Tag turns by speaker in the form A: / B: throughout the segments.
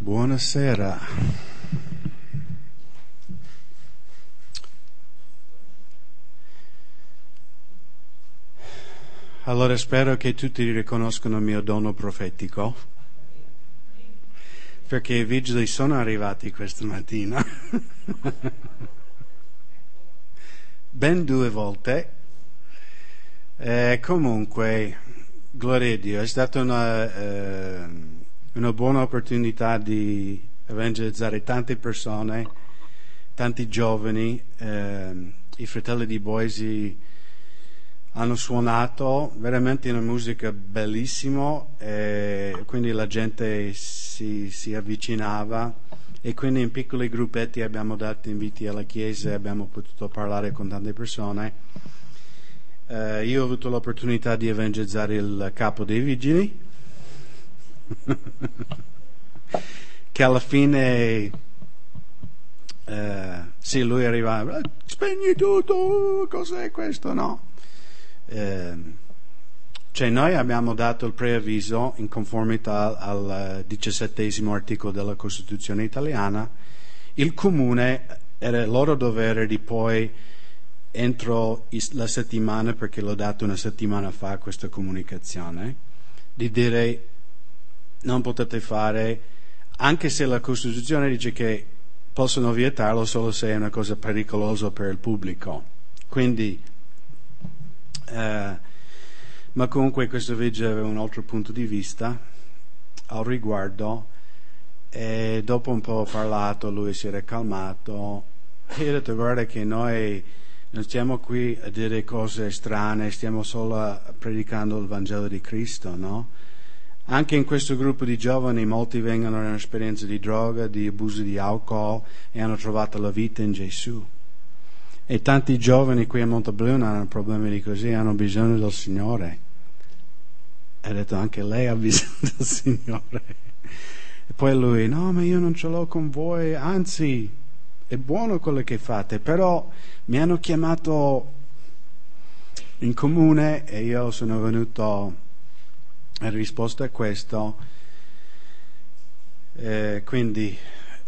A: Buonasera. Allora spero che tutti riconoscano il mio dono profetico, perché i vigili sono arrivati questa mattina, ben 2 volte. Comunque, gloria a Dio, è stata una buona opportunità di evangelizzare tante persone, tanti giovani. I fratelli di Boise hanno suonato veramente una musica bellissima, quindi la gente si avvicinava e quindi in piccoli gruppetti abbiamo dato inviti alla chiesa e abbiamo potuto parlare con tante persone. Io ho avuto l'opportunità di evangelizzare il capo dei vigili che alla fine sì, lui arrivava, spegni tutto, cos'è questo, no? Cioè noi abbiamo dato il preavviso in conformità al 17° articolo della Costituzione italiana. Il comune era il loro dovere di poi entro la settimana, perché l'ho dato una settimana fa questa comunicazione, di dire non potete fare, anche se la Costituzione dice che possono vietarlo solo se è una cosa pericolosa per il pubblico. Quindi ma comunque questo vigile aveva un altro punto di vista al riguardo e dopo un po' ho parlato, lui si era calmato e io ho detto: guarda che noi non stiamo qui a dire cose strane, stiamo solo predicando il Vangelo di Cristo, no? Anche in questo gruppo di giovani molti vengono da un'esperienza di droga, di abuso di alcol e hanno trovato la vita in Gesù. E tanti giovani qui a Montebluna hanno problemi di così, hanno bisogno del Signore. E ha detto: anche lei ha bisogno del Signore. E poi lui: no, ma io non ce l'ho con voi, anzi è buono quello che fate, però mi hanno chiamato in comune e io sono venuto in risposta a questo. Quindi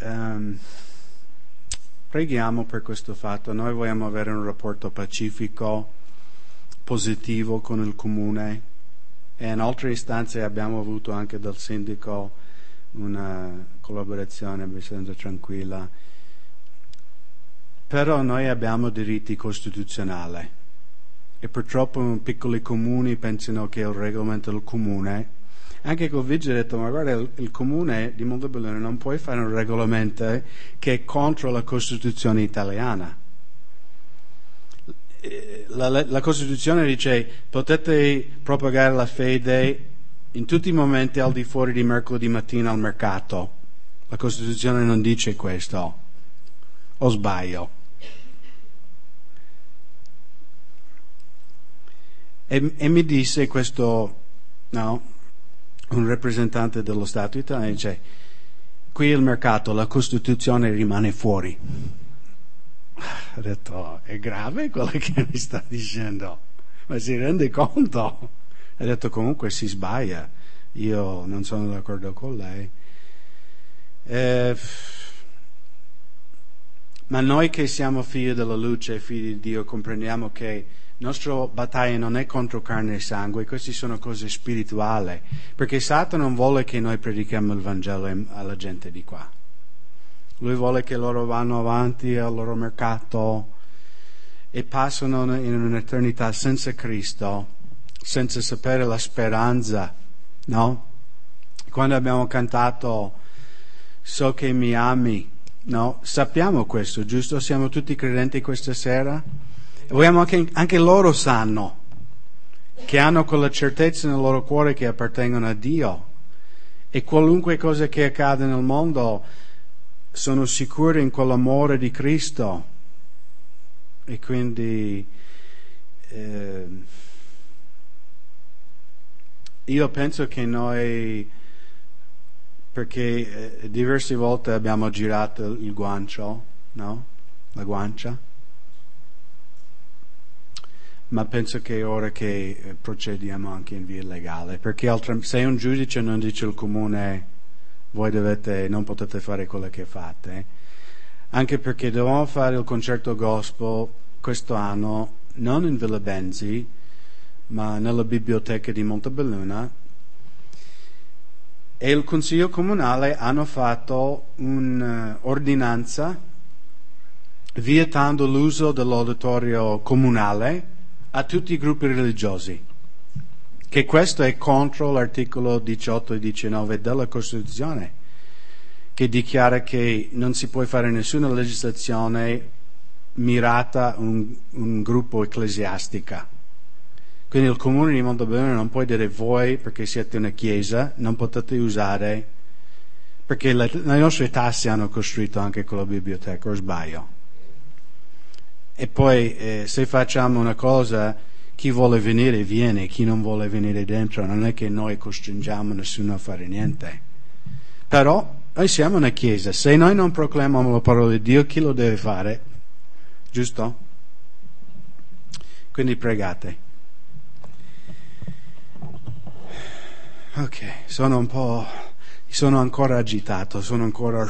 A: preghiamo per questo fatto. Noi vogliamo avere un rapporto pacifico, positivo con il comune, e in altre istanze abbiamo avuto anche dal sindaco una collaborazione abbastanza tranquilla. Però noi abbiamo diritti costituzionali e purtroppo piccoli comuni pensano che è il regolamento del comune. Anche col vigile ho detto: ma guarda, il comune di Montebluna non puoi fare un regolamento che è contro la Costituzione italiana. La Costituzione dice: potete propagare la fede in tutti i momenti al di fuori di mercoledì mattina al mercato. La Costituzione non dice questo, o sbaglio? E mi disse questo, no, un rappresentante dello Stato italiano, dice: qui il mercato, la Costituzione rimane fuori. Ho detto: è grave quello che mi sta dicendo, ma si rende conto? Ha detto: comunque si sbaglia, io non sono d'accordo con lei. Ma noi che siamo figli della luce, figli di Dio, comprendiamo che la nostra battaglia non è contro carne e sangue, queste sono cose spirituali, perché Satana non vuole che noi predichiamo il Vangelo alla gente di qua. Lui vuole che loro vanno avanti al loro mercato e passano in un'eternità senza Cristo, senza sapere la speranza, no? Quando abbiamo cantato So che mi ami, no? Sappiamo questo, giusto? Siamo tutti credenti questa sera? Vogliamo anche loro sanno che hanno quella certezza nel loro cuore che appartengono a Dio, e qualunque cosa che accade nel mondo sono sicuri in quell'amore di Cristo. E quindi io penso che noi, perché diverse volte abbiamo girato il guancio, no? La guancia. Ma penso che è ora che procediamo anche in via legale, perché se un giudice non dice il comune voi non potete fare quello che fate, anche perché dovevamo fare il concerto gospel questo anno, non in Villa Benzi, ma nella biblioteca di Montebelluna, e il Consiglio Comunale hanno fatto un'ordinanza vietando l'uso dell'auditorio comunale a tutti i gruppi religiosi, che questo è contro l'articolo 18 e 19 della Costituzione, che dichiara che non si può fare nessuna legislazione mirata a un gruppo ecclesiastica. Quindi il comune di Montebelluna non può dire voi, perché siete una chiesa, non potete usare, perché le nostre tasse hanno costruito anche quella biblioteca, o sbaglio? E poi se facciamo una cosa, chi vuole venire viene, chi non vuole venire dentro, non è che noi costringiamo nessuno a fare niente. Però noi siamo una chiesa, se noi non proclamiamo la parola di Dio, chi lo deve fare? Giusto? Quindi pregate. Ok, sono ancora agitato, sono ancora...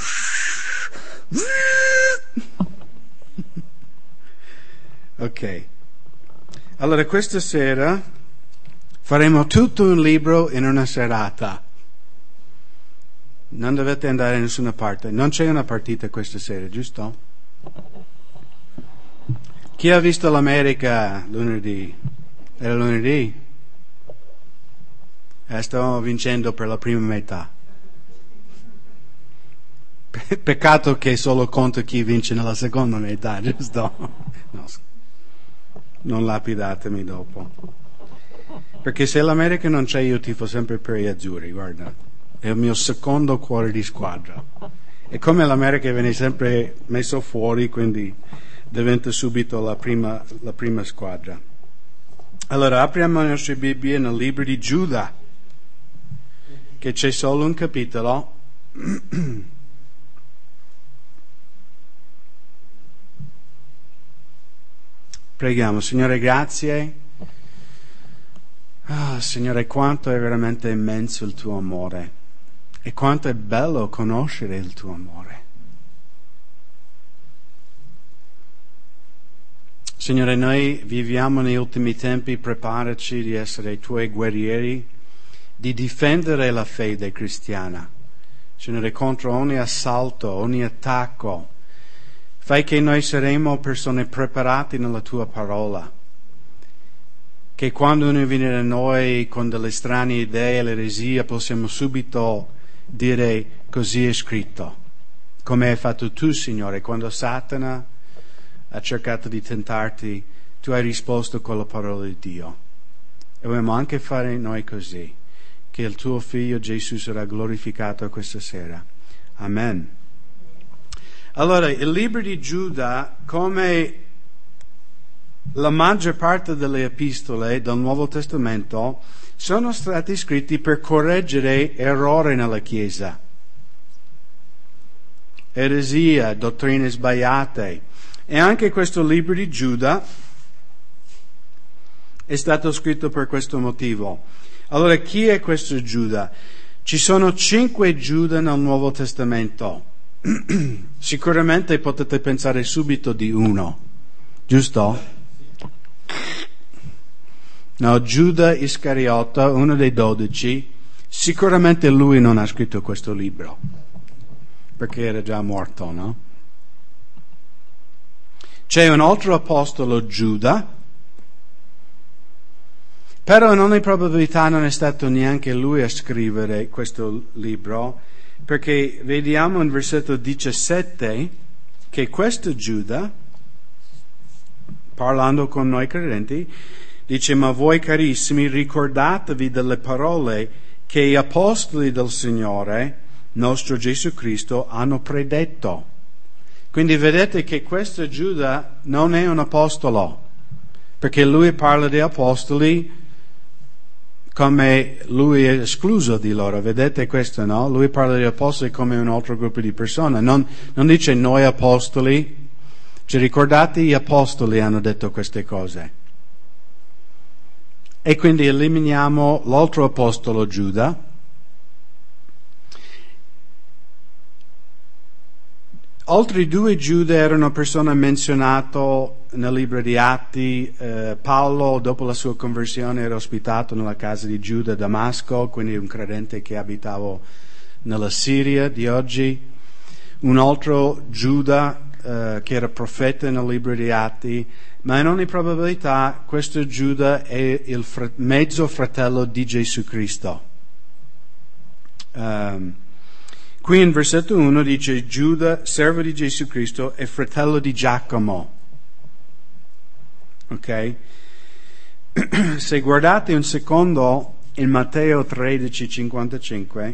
A: Ok, allora questa sera faremo tutto un libro in una serata. Non dovete andare da nessuna parte, non c'è una partita questa sera, giusto? Chi ha visto l'America lunedì? Era lunedì? Stavamo vincendo per la prima metà. Peccato che solo conta chi vince nella seconda metà, giusto? No, non lapidatemi dopo. Perché se l'America non c'è io tifo sempre per gli azzurri, guarda. È il mio secondo cuore di squadra. E come l'America viene sempre messo fuori, quindi diventa subito la prima squadra. Allora apriamo le nostre Bibbie nel libro di Giuda, che c'è solo un capitolo. Preghiamo. Signore, grazie. Signore, quanto è veramente immenso il tuo amore e quanto è bello conoscere il tuo amore. Signore, noi viviamo negli ultimi tempi, preparaci di essere i tuoi guerrieri, di difendere la fede cristiana. Signore, contro ogni assalto, ogni attacco, fai che noi saremo persone preparate nella tua parola, che quando uno viene da noi con delle strane idee, l'eresia, possiamo subito dire così è scritto, come hai fatto tu, Signore, quando Satana ha cercato di tentarti, tu hai risposto con la parola di Dio. E vogliamo anche fare noi così, che il tuo Figlio Gesù sarà glorificato questa sera. Amen. Allora, il libro di Giuda, come la maggior parte delle epistole del Nuovo Testamento, sono stati scritti per correggere errori nella Chiesa. Eresia, dottrine sbagliate. E anche questo libro di Giuda è stato scritto per questo motivo. Allora, chi è questo Giuda? Ci sono 5 Giuda nel Nuovo Testamento. Sicuramente potete pensare subito di uno, giusto? No, Giuda Iscariota, uno dei 12, sicuramente lui non ha scritto questo libro, perché era già morto, no? C'è un altro apostolo, Giuda, però in ogni probabilità non è stato neanche lui a scrivere questo libro, perché vediamo in versetto 17 che questo Giuda, parlando con noi credenti, dice: ma voi carissimi, ricordatevi delle parole che gli apostoli del Signore, nostro Gesù Cristo, hanno predetto. Quindi vedete che questo Giuda non è un apostolo, perché lui parla di apostoli come lui è escluso di loro. Vedete questo, no? Lui parla di apostoli come un altro gruppo di persone. Non dice noi apostoli. Ci ricordate, gli apostoli hanno detto queste cose. E quindi eliminiamo l'altro apostolo Giuda. Altri 2 Giuda erano persone menzionate nel libro di Atti. Paolo, dopo la sua conversione, era ospitato nella casa di Giuda a Damasco, quindi un credente che abitava nella Siria di oggi. Un altro Giuda che era profeta nel libro di Atti, ma in ogni probabilità questo Giuda è il mezzo fratello di Gesù Cristo. Qui in versetto 1 dice Giuda, servo di Gesù Cristo e fratello di Giacomo. Ok? Se guardate un secondo in Matteo 13:55,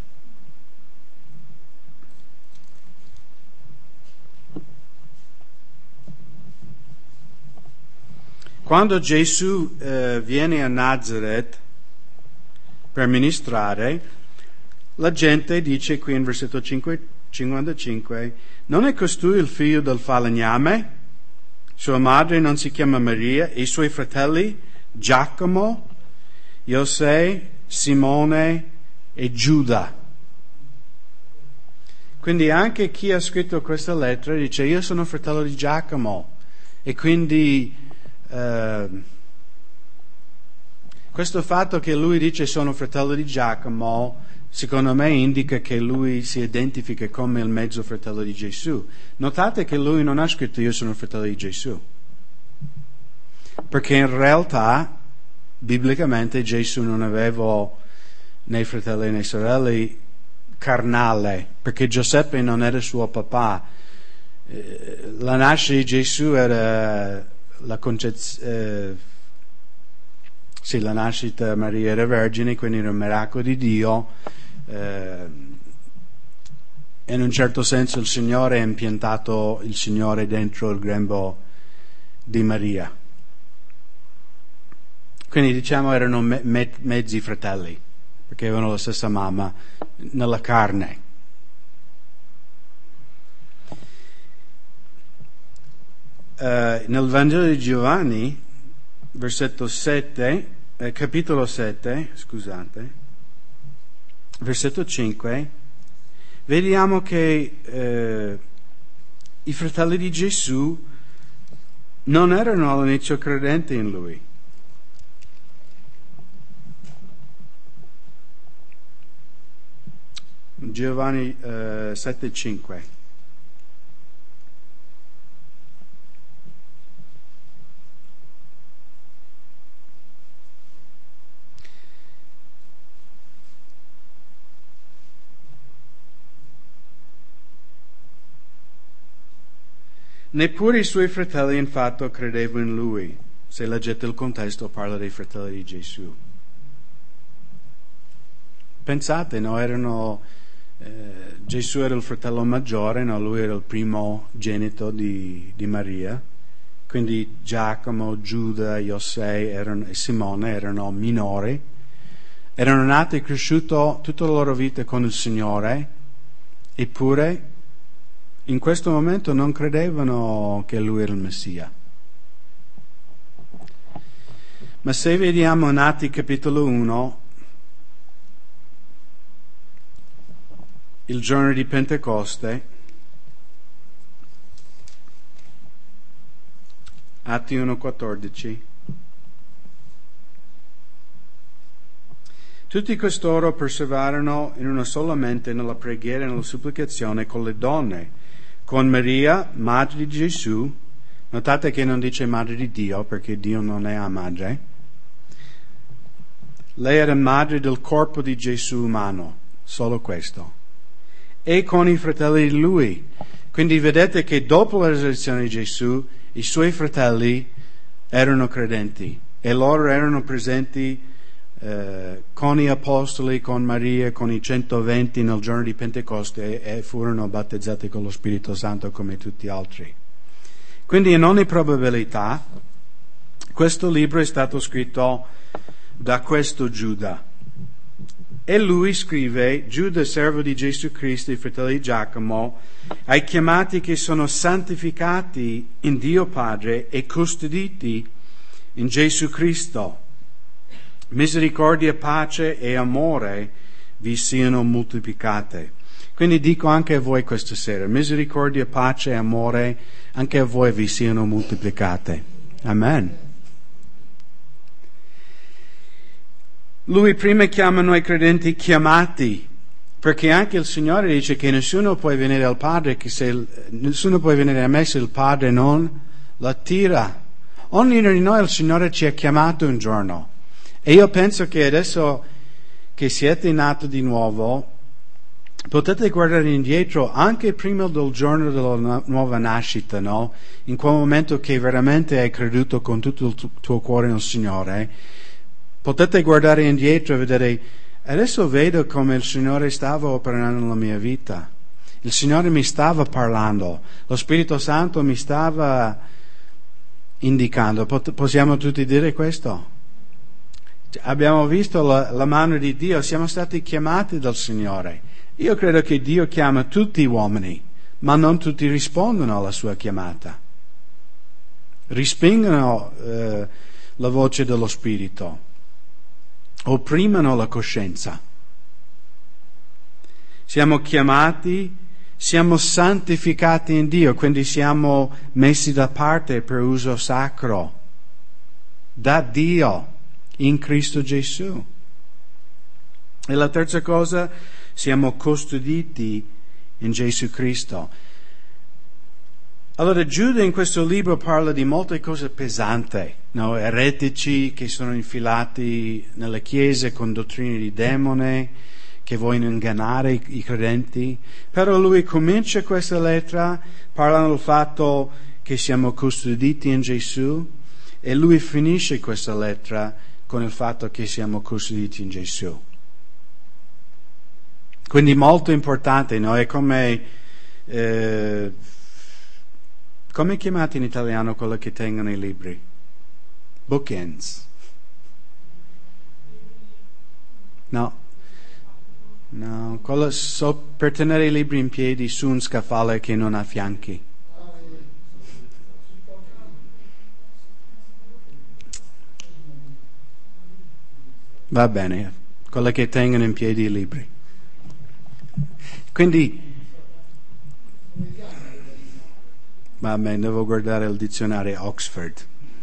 A: quando Gesù viene a Nazareth per ministrare, la gente dice qui in versetto 55, non è costui il figlio del falegname? Sua madre non si chiama Maria? E i suoi fratelli Giacomo, Iosè, Simone e Giuda? Quindi anche chi ha scritto questa lettera dice io sono fratello di Giacomo, e quindi questo fatto che lui dice sono fratello di Giacomo secondo me indica che lui si identifica come il mezzo fratello di Gesù. Notate che lui non ha scritto io sono fratello di Gesù, perché in realtà biblicamente Gesù non aveva né fratelli né sorelle carnale, perché Giuseppe non era suo papà. La nascita di Gesù era la nascita, Maria era vergine, quindi era un miracolo di Dio. In un certo senso il Signore ha impiantato il Signore dentro il grembo di Maria. Quindi diciamo erano mezzi fratelli, perché avevano la stessa mamma nella carne. Nel Vangelo di Giovanni, capitolo 7, versetto 5, vediamo che i fratelli di Gesù non erano all'inizio credenti in Lui. Giovanni 7,5. Neppure i suoi fratelli infatti credevano in Lui. Se leggete il contesto parla dei fratelli di Gesù. Pensate, Gesù era il fratello maggiore, lui era il primogenito di Maria, quindi Giacomo, Giuda, Iosè e Simone erano minori, erano nati e cresciuti tutta la loro vita con il Signore, eppure in questo momento non credevano che Lui era il Messia. Ma se vediamo in Atti capitolo 1, il giorno di Pentecoste, Atti 1,14, tutti costoro perseverarono in una sola mente nella preghiera e nella supplicazione con le donne, con Maria, madre di Gesù. Notate che non dice madre di Dio, perché Dio non è madre. Lei era madre del corpo di Gesù umano, solo questo. E con i fratelli di Lui. Quindi vedete che dopo la resurrezione di Gesù, i suoi fratelli erano credenti e loro erano presenti con gli apostoli, con Maria, con i 120 nel giorno di Pentecoste, e furono battezzati con lo Spirito Santo come tutti gli altri. Quindi in ogni probabilità questo libro è stato scritto da questo Giuda, e lui scrive: Giuda, servo di Gesù Cristo, i fratelli di Giacomo, ai chiamati che sono santificati in Dio Padre e custoditi in Gesù Cristo. Misericordia, pace e amore vi siano moltiplicate. Quindi dico anche a voi questa sera, misericordia, pace e amore, anche a voi vi siano moltiplicate. Amen. Lui prima chiama noi credenti chiamati, perché anche il Signore dice che nessuno può venire al Padre, nessuno può venire a me se il Padre non l'attira. Ognuno di noi il Signore ci ha chiamato un giorno. E io penso che adesso che siete nati di nuovo, potete guardare indietro anche prima del giorno della nuova nascita, no? In quel momento che veramente hai creduto con tutto il tuo cuore nel Signore, potete guardare indietro e vedere, adesso vedo come il Signore stava operando nella mia vita. Il Signore mi stava parlando, lo Spirito Santo mi stava indicando. Possiamo tutti dire questo? Abbiamo visto la mano di Dio, siamo stati chiamati dal Signore. Io credo che Dio chiama tutti gli uomini, ma non tutti rispondono alla sua chiamata. Respingono la voce dello Spirito, opprimono la coscienza. Siamo chiamati, siamo santificati in Dio, quindi siamo messi da parte per uso sacro da Dio in Cristo Gesù. E la terza cosa, siamo custoditi in Gesù Cristo. Allora Giuda in questo libro parla di molte cose pesanti, no? Eretici che sono infilati nelle chiese con dottrine di demone, che vogliono ingannare i credenti. Però lui comincia questa lettera parlando del fatto che siamo custoditi in Gesù, e lui finisce questa lettera con il fatto che siamo custoditi in Gesù. Quindi molto importante, no? È come chiamate in italiano quello che tengono i libri? Bookends. No, quello per tenere i libri in piedi su un scaffale che non ha fianchi. Va bene, quello che tengono in piedi i libri. Quindi, va bene, devo guardare il dizionario Oxford.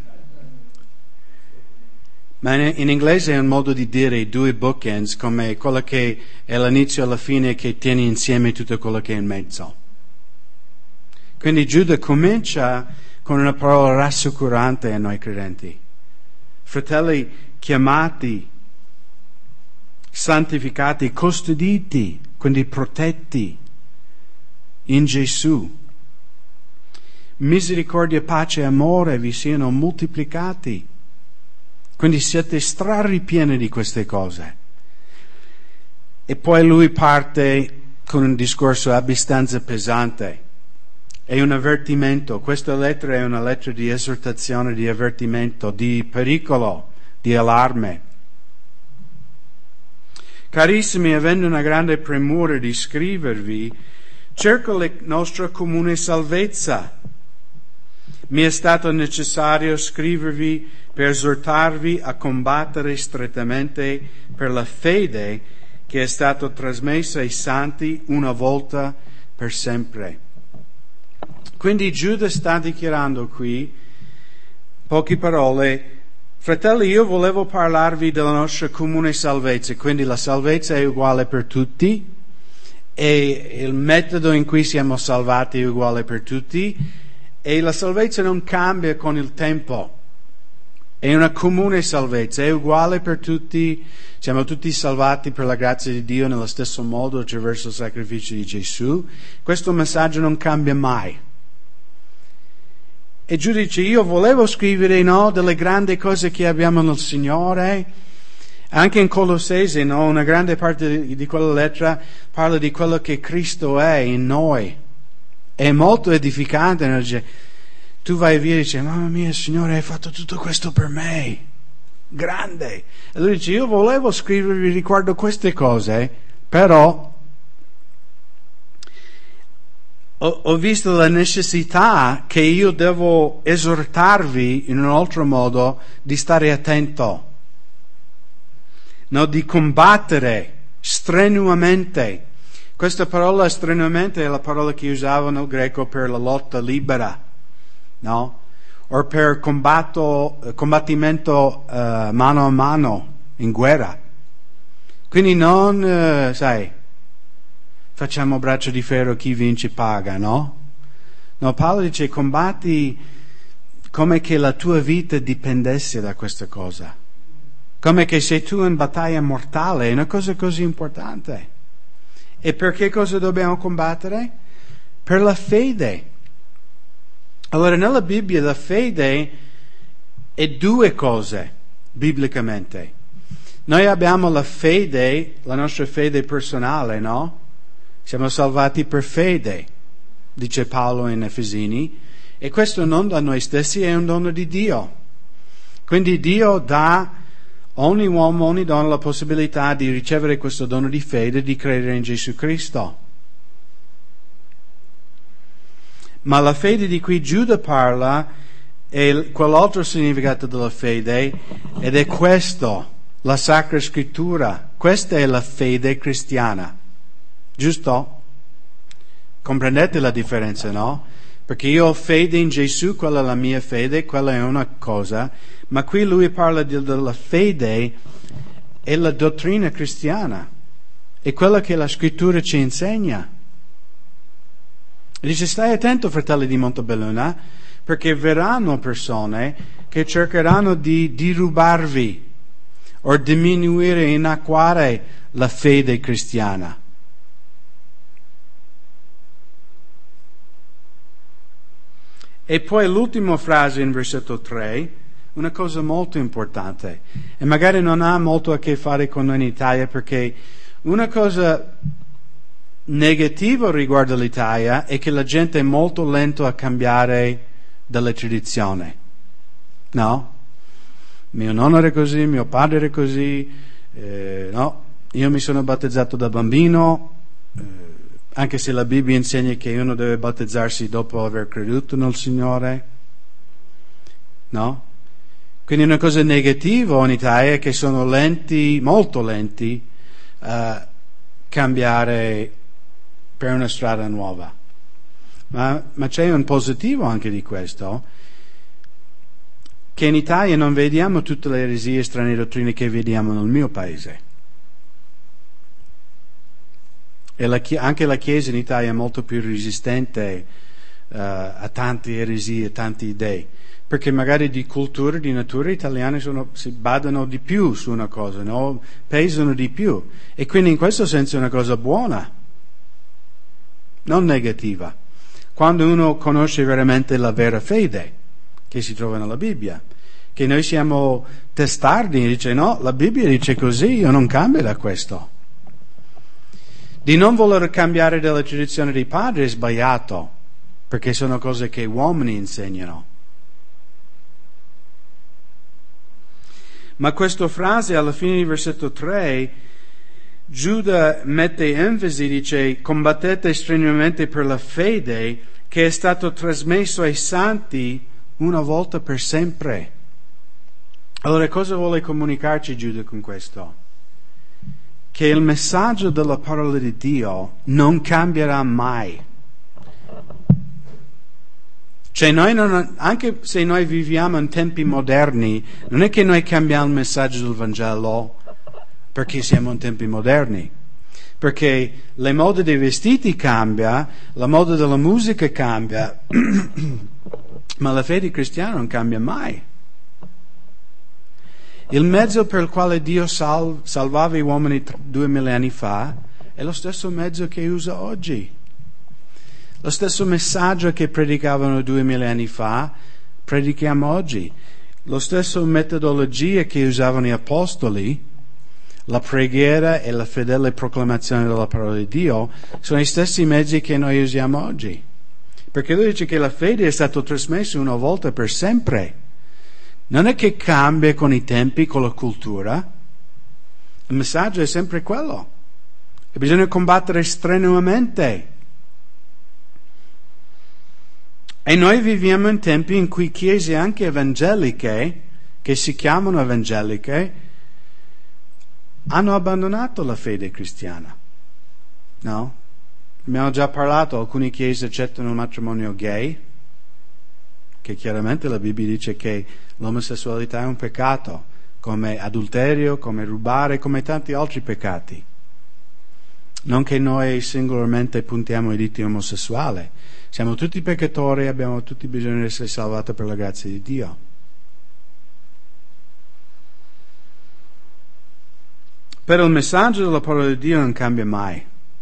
A: Ma in inglese è un modo di dire due bookends, come quello che è l'inizio e la fine, che tiene insieme tutto quello che è in mezzo. Quindi Giuda comincia con una parola rassicurante a noi credenti. Fratelli chiamati, santificati, custoditi, quindi protetti in Gesù. Misericordia, pace e amore vi siano moltiplicati. Quindi siete straripieni di queste cose. E poi lui parte con un discorso abbastanza pesante. È un avvertimento. Questa lettera è una lettera di esortazione, di avvertimento, di pericolo, di allarme. Carissimi, avendo una grande premura di scrivervi, cerco la nostra comune salvezza. Mi è stato necessario scrivervi per esortarvi a combattere strettamente per la fede che è stata trasmessa ai santi una volta per sempre. Quindi Giuda sta dichiarando qui, poche parole, fratelli, io volevo parlarvi della nostra comune salvezza, quindi la salvezza è uguale per tutti e il metodo in cui siamo salvati è uguale per tutti. E la salvezza non cambia con il tempo, è una comune salvezza, è uguale per tutti, siamo tutti salvati per la grazia di Dio nello stesso modo attraverso il sacrificio di Gesù. Questo messaggio non cambia mai. E Giuda dice, io volevo scrivere, no, delle grandi cose che abbiamo nel Signore. Anche in Colossesi, no, una grande parte di quella lettera parla di quello che Cristo è in noi. È molto edificante, no? Dice, tu vai via e dici, mamma mia, Signore, hai fatto tutto questo per me, grande. E lui dice, io volevo scrivervi riguardo queste cose, però ho visto la necessità che io devo esortarvi in un altro modo di stare attento, no? Di combattere strenuamente Questa parola strenuamente è la parola che usavano nel greco per la lotta libera, no? O per combattimento mano a mano in guerra. Quindi non, facciamo braccio di ferro, chi vince paga, no? No, Paolo dice combatti come che la tua vita dipendesse da questa cosa. Come che sei tu in battaglia mortale, è una cosa così importante. E per che cosa dobbiamo combattere? Per la fede. Allora, nella Bibbia la fede è due cose, biblicamente. Noi abbiamo la fede, la nostra fede personale, no? Siamo salvati per fede, dice Paolo in Efesini, e questo non da noi stessi, è un dono di Dio. Quindi Dio dà ogni uomo, ogni donna la possibilità di ricevere questo dono di fede, di credere in Gesù Cristo. Ma la fede di cui Giuda parla è quell'altro significato della fede, ed è questo, la Sacra Scrittura. Questa è la fede cristiana. Giusto? Comprendete la differenza, no? Perché io ho fede in Gesù, quella è la mia fede, quella è una cosa, ma qui lui parla della fede e la dottrina cristiana, è quella che la Scrittura ci insegna. E dice, stai attento, fratelli di Montebelluna, perché verranno persone che cercheranno di rubarvi o diminuire, inacquare la fede cristiana. E poi l'ultima frase in versetto 3, una cosa molto importante, e magari non ha molto a che fare con noi in Italia, perché una cosa negativa riguardo l'Italia è che la gente è molto lento a cambiare dalla tradizione. No? Mio nonno era così, mio padre era così, no? Io mi sono battezzato da bambino, anche se la Bibbia insegna che uno deve battezzarsi dopo aver creduto nel Signore, no? Quindi una cosa negativa in Italia è che sono lenti, molto lenti, a cambiare per una strada nuova. Ma c'è un positivo anche di questo, che in Italia non vediamo tutte le eresie e strane dottrine che vediamo nel mio paese. E anche la Chiesa in Italia è molto più resistente a tante eresie, tanti idee, perché magari di cultura, di natura italiane si badano di più su una cosa, no? Pesano di più, e quindi in questo senso è una cosa buona, non negativa, quando uno conosce veramente la vera fede che si trova nella Bibbia. Che noi siamo testardi e dice no, la Bibbia dice così, io non cambio da questo. Di non voler cambiare dalla tradizione dei padri è sbagliato, perché sono cose che uomini insegnano. Ma questa frase alla fine del versetto 3, Giuda mette enfasi, dice combattete strenuamente per la fede che è stato trasmesso ai santi una volta per sempre. Allora cosa vuole comunicarci Giuda con questo? Che il messaggio della parola di Dio non cambierà mai. Cioè anche se noi viviamo in tempi moderni, non è che noi cambiamo il messaggio del Vangelo perché siamo in tempi moderni. Perché le mode dei vestiti cambia, la moda della musica cambia, ma la fede cristiana non cambia mai. Il mezzo per il quale Dio salvava gli uomini 2000 anni fa è lo stesso mezzo che usa oggi. Lo stesso messaggio che predicavano 2000 anni fa, predichiamo oggi. Lo stesso metodologia che usavano gli apostoli, la preghiera e la fedele proclamazione della parola di Dio, sono gli stessi mezzi che noi usiamo oggi. Perché lui dice che la fede è stata trasmessa una volta per sempre. Non è che cambia con i tempi, con la cultura. Il messaggio è sempre quello. E bisogna combattere strenuamente. E noi viviamo in tempi in cui chiese anche evangeliche, che si chiamano evangeliche, hanno abbandonato la fede cristiana. No? Abbiamo già parlato, alcune chiese accettano il matrimonio gay, che chiaramente la Bibbia dice che l'omosessualità è un peccato, come adulterio, come rubare, come tanti altri peccati. Non che noi singolarmente puntiamo i diti omosessuali. Siamo tutti peccatori e abbiamo tutti bisogno di essere salvati per la grazia di Dio. Però il messaggio della parola di Dio non cambia mai.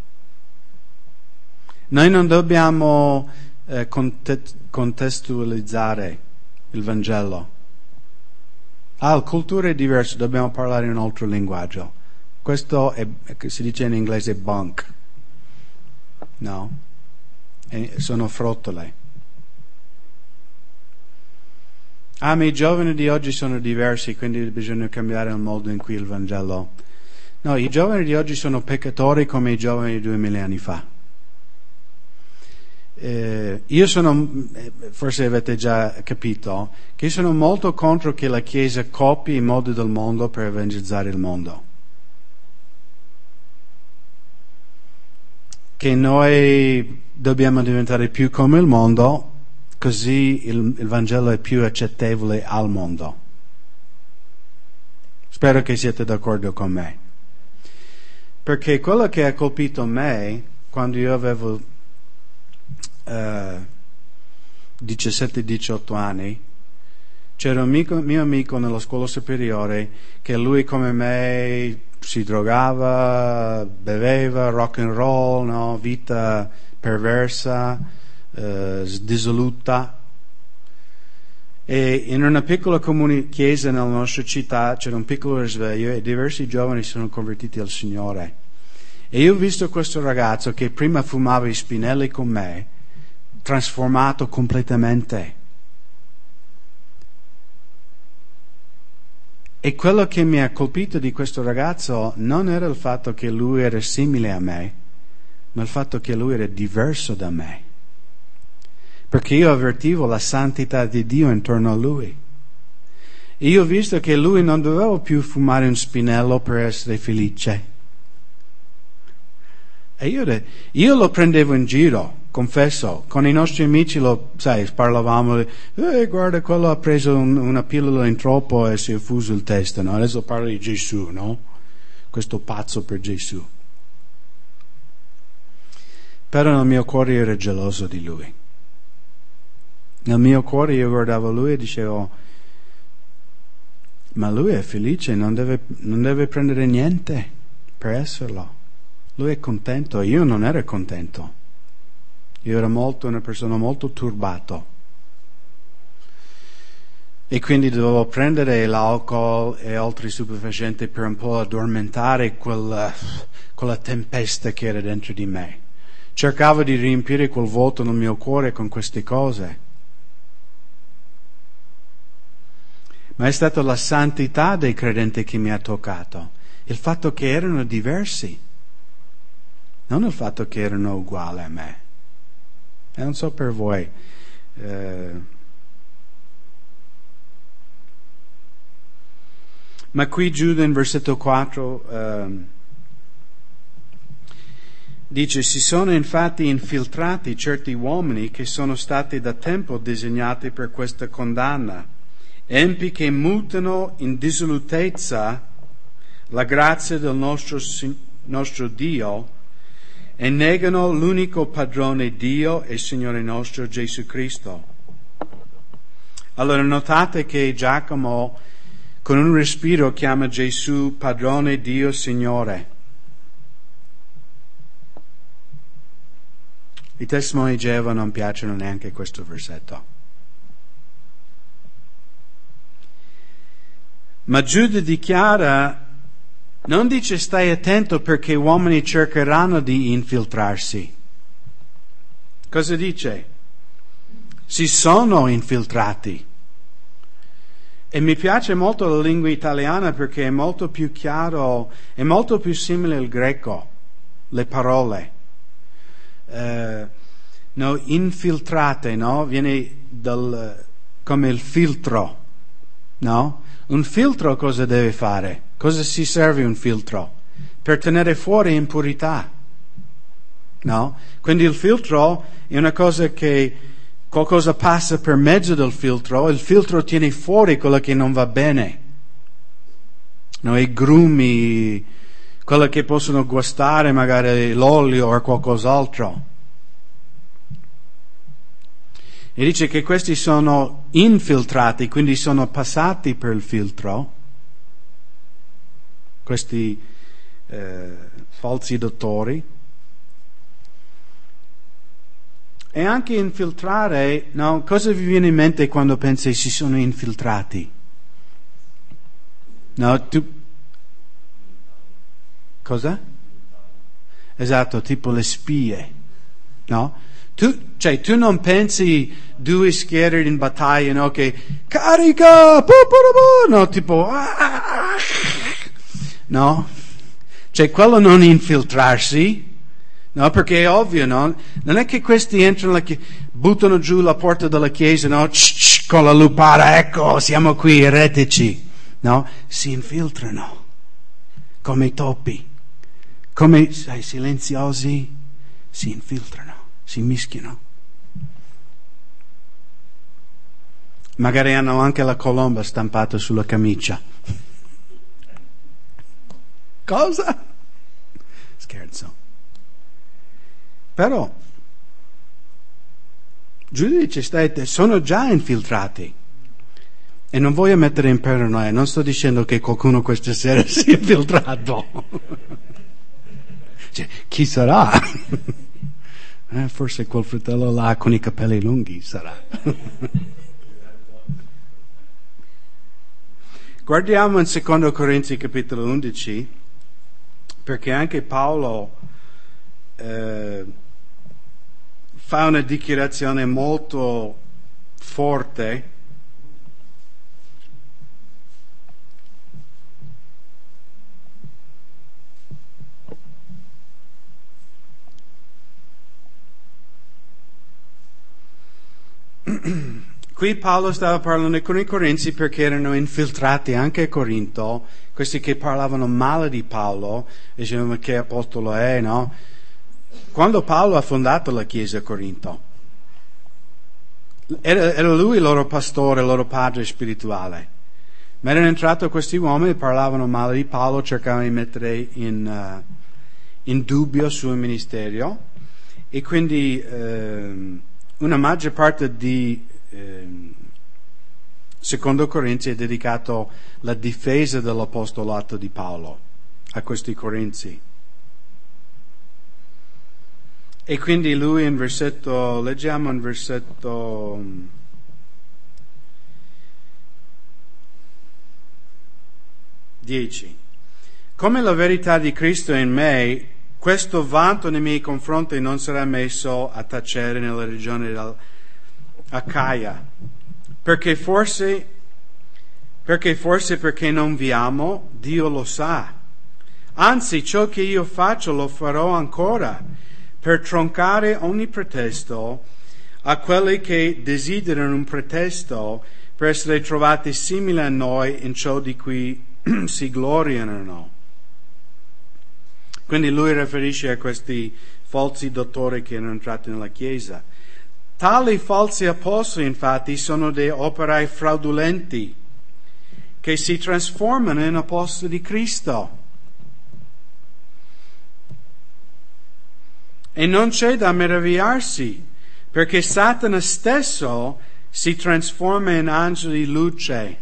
A: Noi non dobbiamo contestualizzare il Vangelo. La cultura è diversa, dobbiamo parlare in un altro linguaggio. Questo si dice in inglese bunk. No? Sono frottole. Ma i giovani di oggi sono diversi, quindi bisogna cambiare il modo in cui il Vangelo. No, i giovani di oggi sono peccatori come i giovani di 2000 anni fa. Io sono, forse avete già capito, che sono molto contro che la Chiesa copi i modi del mondo per evangelizzare il mondo. Che noi dobbiamo diventare più come il mondo, così il Vangelo è più accettevole al mondo. Spero che siete d'accordo con me. Perché quello che ha colpito me, quando io avevo 17-18 anni, c'era un mio amico nella scuola superiore che lui come me si drogava, beveva, rock and roll, no? Vita perversa, dissoluta. E in una piccola chiesa nella nostra città c'era un piccolo risveglio e diversi giovani sono convertiti al Signore. E io ho visto questo ragazzo che prima fumava i spinelli con me, trasformato completamente. E quello che mi ha colpito di questo ragazzo non era il fatto che lui era simile a me, ma il fatto che lui era diverso da me. Perché io avvertivo la santità di Dio intorno a lui. E io ho visto che lui non doveva più fumare un spinello per essere felice. E io lo prendevo in giro, confesso, con i nostri amici parlavamo, guarda, quello ha preso una pillola in troppo e si è fuso il testo, no? Adesso parla di Gesù, no? Questo pazzo per Gesù. Però nel mio cuore io ero geloso di lui. Nel mio cuore io guardavo lui e dicevo, ma lui è felice, non deve prendere niente per esserlo. Lui è contento, io non ero contento. Io ero una persona molto turbato. E quindi dovevo prendere l'alcol e altri stupefacenti per un po' addormentare quella tempesta che era dentro di me. Cercavo di riempire quel vuoto nel mio cuore con queste cose. Ma è stata la santità dei credenti che mi ha toccato. Il fatto che erano diversi. Non il fatto che erano uguali a me. E non so per voi. Ma qui Giuda in versetto 4 dice: si sono infatti infiltrati certi uomini che sono stati da tempo disegnati per questa condanna, empi che mutano in dissolutezza la grazia del nostro Dio e negano l'unico padrone Dio e Signore nostro Gesù Cristo. Allora notate che Giacomo con un respiro chiama Gesù padrone Dio Signore. I testimoni di Geova non piacciono neanche questo versetto. Ma Giuda dichiara, non dice stai attento perché uomini cercheranno di infiltrarsi. Cosa dice? Si sono infiltrati. E mi piace molto la lingua italiana perché è molto più chiaro, è molto più simile al greco, le parole. Infiltrate, no? Viene come il filtro, no? Un filtro cosa deve fare? Cosa si serve un filtro? Per tenere fuori impurità, no? Quindi il filtro è una cosa che qualcosa passa per mezzo del filtro, il filtro tiene fuori quello che non va bene, no? I grumi, quello che possono guastare magari l'olio o qualcos'altro. E dice che questi sono infiltrati, quindi sono passati per il filtro, questi falsi dottori. E anche infiltrare, no? Cosa vi viene in mente quando pensi si sono infiltrati? No, cosa? Esatto, tipo le spie, no? Tu non pensi due schiere in battaglia, no? Che carica, no? Tipo, no? Cioè, quello non infiltrarsi. No, perché è ovvio, no? Non è che questi entrano, buttano giù la porta della chiesa, no? Con la lupara, ecco, siamo qui, eretici. No? Si infiltrano, come i topi. Come, silenziosi, si infiltrano, si mischiano. Magari hanno anche la colomba stampata sulla camicia. Cosa? Scherzo. Però Giuda dice, sono già infiltrati. E non voglio mettere in paranoia, non sto dicendo che qualcuno questa sera si è infiltrato. Cioè, chi sarà? Forse quel fratello là con i capelli lunghi sarà. Guardiamo in 2 Corinzi capitolo 11, perché anche Paolo fa una dichiarazione molto forte. Qui Paolo stava parlando con i Corinzi perché erano infiltrati anche a Corinto, questi che parlavano male di Paolo, dicevano che apostolo è, no? Quando Paolo ha fondato la chiesa a Corinto, era lui il loro pastore, il loro padre spirituale. Ma erano entrati questi uomini, parlavano male di Paolo, cercavano di mettere in dubbio il suo ministero, e quindi una maggior parte di 2 Corinzi è dedicato alla difesa dell'apostolato di Paolo a questi Corinzi. E quindi lui leggiamo in versetto 10. Come la verità di Cristo è in me, questo vanto nei miei confronti non sarà messo a tacere nella regione dell'Acaia, perché forse perché non vi amo, Dio lo sa. Anzi, ciò che io faccio lo farò ancora, per troncare ogni pretesto a quelli che desiderano un pretesto per essere trovati simili a noi in ciò di cui si gloriano. Quindi lui riferisce a questi falsi dottori che erano entrati nella Chiesa. Tali falsi apostoli, infatti, sono dei operai fraudolenti che si trasformano in apostoli di Cristo. E non c'è da meravigliarsi, perché Satana stesso si trasforma in angelo di luce.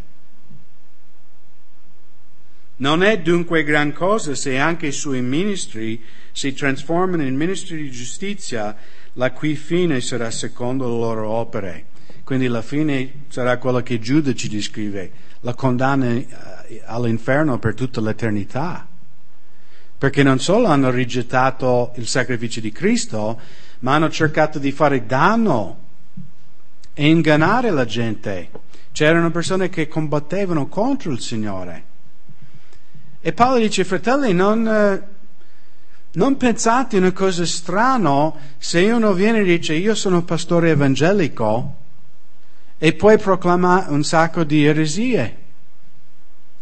A: Non è dunque gran cosa se anche i suoi ministri si trasformano in ministri di giustizia, la cui fine sarà secondo le loro opere. Quindi la fine sarà quella che Giuda ci descrive, la condanna all'inferno per tutta l'eternità. Perché non solo hanno rigettato il sacrificio di Cristo, ma hanno cercato di fare danno e ingannare la gente. C'erano persone che combattevano contro il Signore. E Paolo dice, fratelli, non pensate una cosa strana se uno viene e dice, io sono pastore evangelico, e poi proclama un sacco di eresie.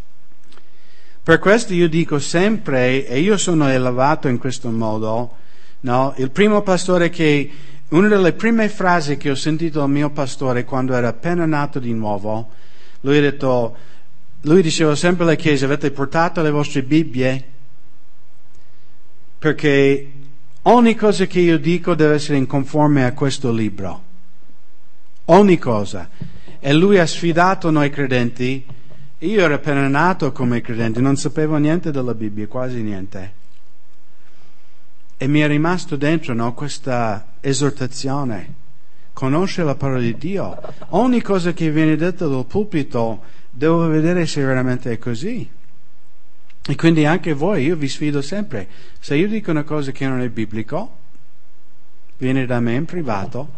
A: Per questo io dico sempre, e io sono elevato in questo modo, No? Il primo pastore una delle prime frasi che ho sentito dal mio pastore quando era appena nato di nuovo, lui diceva sempre alle chiese: avete portato le vostre Bibbie? Perché ogni cosa che io dico deve essere in conforme a questo libro. Ogni cosa. E lui ha sfidato noi credenti. Io ero appena nato come credente, non sapevo niente della Bibbia, quasi niente. E mi è rimasto dentro, no, questa esortazione. Conosce la parola di Dio. Ogni cosa che viene detta dal pulpito devo vedere se veramente è così. E quindi anche voi, io vi sfido sempre. Se io dico una cosa che non è biblico, vieni da me in privato.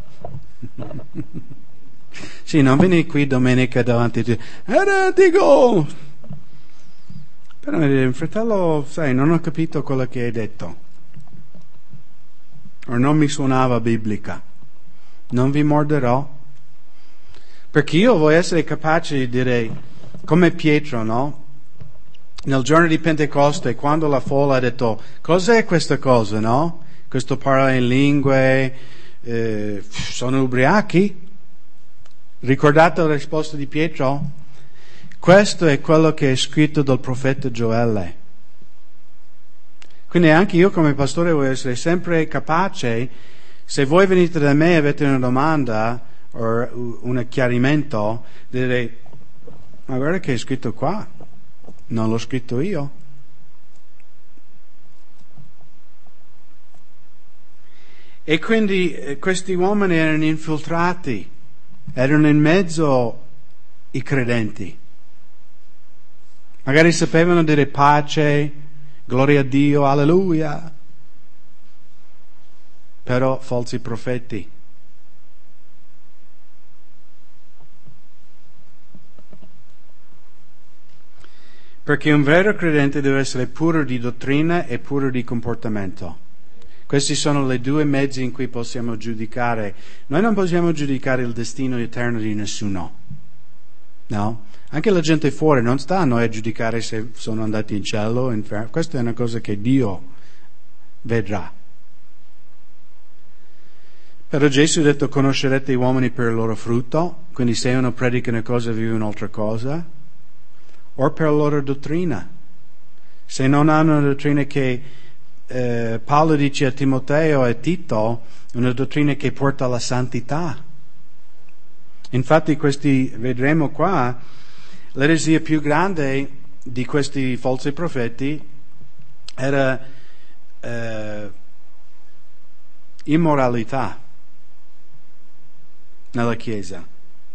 A: Sì, non vieni qui domenica davanti a te. Eretico! Però mi dice: fratello, sai, non ho capito quello che hai detto. O non mi suonava biblica. Non vi morderò. Perché io voglio essere capace di dire, come Pietro, no? Nel giorno di Pentecoste, quando la folla ha detto: cos'è questa cosa, no? Questo parla in lingue, sono ubriachi? Ricordate la risposta di Pietro? Questo è quello che è scritto dal profeta Gioele. Quindi anche io come pastore voglio essere sempre capace, se voi venite da me e avete una domanda o un chiarimento, dire: ma guarda che è scritto qua, non l'ho scritto io. E quindi questi uomini erano infiltrati, erano in mezzo i credenti. Magari sapevano dire pace, gloria a Dio, alleluia. Però falsi profeti. Perché un vero credente deve essere puro di dottrina e puro di comportamento. Questi sono i due mezzi in cui possiamo giudicare. Noi non possiamo giudicare il destino eterno di nessuno. No? Anche la gente fuori non sta a noi a giudicare se sono andati in cielo o inferno. Questa è una cosa che Dio vedrà. Però Gesù ha detto: conoscerete gli uomini per il loro frutto. Quindi se uno predica una cosa vive un'altra cosa. O per la loro dottrina. Se non hanno una dottrina che Paolo dice a Timoteo e Tito, una dottrina che porta alla santità. Infatti vedremo qua, l'eresia più grande di questi falsi profeti era immoralità nella Chiesa.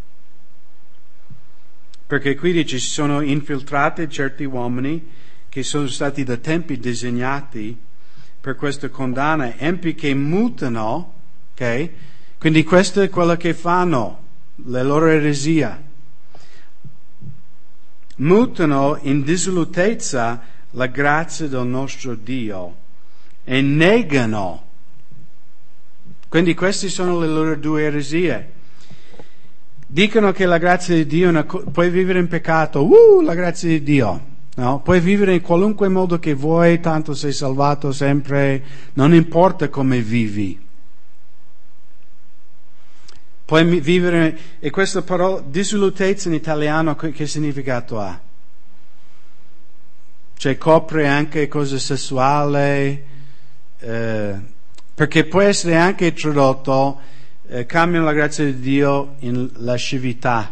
A: Perché qui dice: si sono infiltrati certi uomini che sono stati da tempi disegnati per questa condanna, empi che mutano, ok? Quindi questo è quello che fanno, la loro eresia. Mutano in dissolutezza la grazia del nostro Dio e negano. Quindi queste sono le loro due eresie. Dicono che la grazia di Dio, puoi vivere in peccato, la grazia di Dio. No? Puoi vivere in qualunque modo che vuoi, tanto sei salvato sempre, non importa come vivi. Puoi vivere, e questa parola, dissolutezza in italiano, che significato ha? Cioè copre anche cose sessuali, perché può essere anche tradotto, cambiano la grazia di Dio in lascività.